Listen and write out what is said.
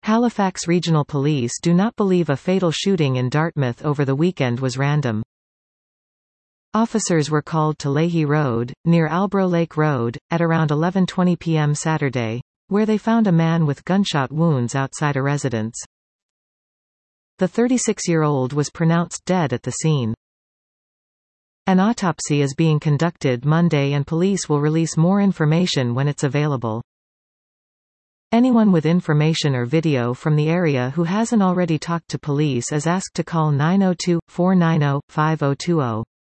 Halifax Regional Police do not believe a fatal shooting in Dartmouth over the weekend was random. Officers were called to Leahy Road, near Albro Lake Road, at around 11:20 p.m. Saturday, where they found a man with gunshot wounds outside a residence. The 36-year-old was pronounced dead at the scene. An autopsy is being conducted Monday and police will release more information when it's available. Anyone with information or video from the area who hasn't already talked to police is asked to call 902-490-5020.